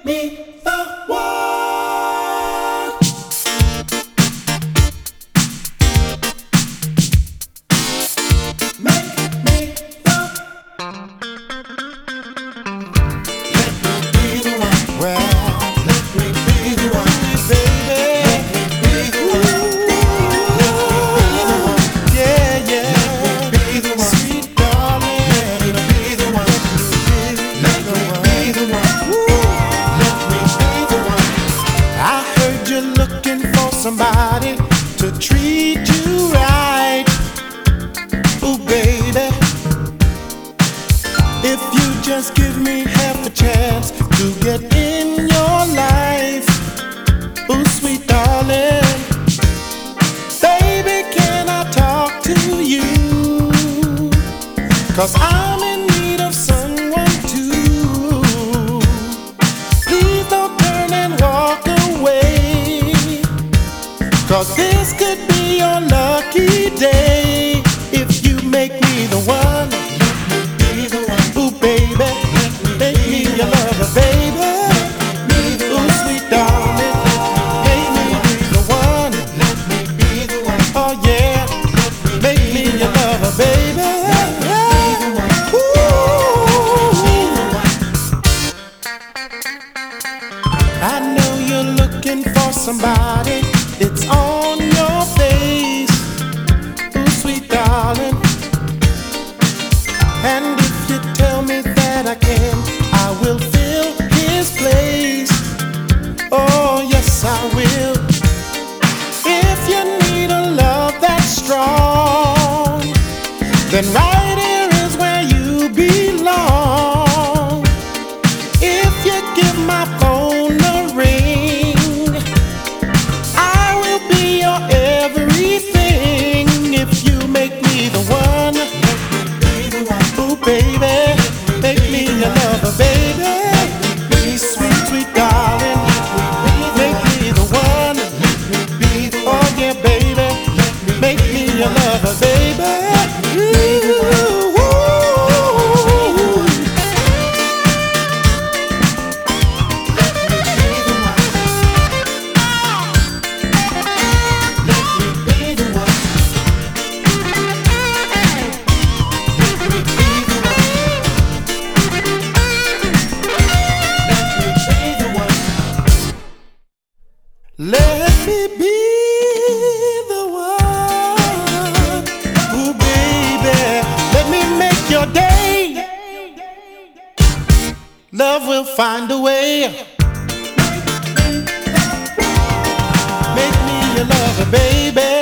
me the one. Make me the. Let me be the one. Well, let me be the one, baby. Let me be the one. Let me be the one. Yeah, yeah. Let me be the one. Sweet darling. Let me be the one. Let me be the one. Let me be the one. I heard you're looking for somebody to treat you right. Ooh, baby. If you just give me half a chance to get in your life, ooh, sweet darling, baby, can I talk to you? 'Cause I'm in need of someone too. Please don't turn and walk away, 'cause this could be your lucky day if you make me the one. Ooh, baby, make me your lover, baby. Ooh, sweet darling, make me be the one. Oh yeah, make me your lover, baby. Ooh, I know you're looking for somebody. It's on your face. Ooh, sweet darling. And if you tell me that I can, I will fill his place. Oh, yes, I will. If you need a love that's strong, then right here is where you belong. If you give my phone a ring, I will be your everything. If you make me the one, ooh, baby, make me your lover, baby. Sweet, sweet darling, make me the one. Oh yeah, baby, make me your lover, baby. Ooh, ooh. Let me be the one. Ooh, baby, let me make your day. Love will find a way. Make me your lover, baby.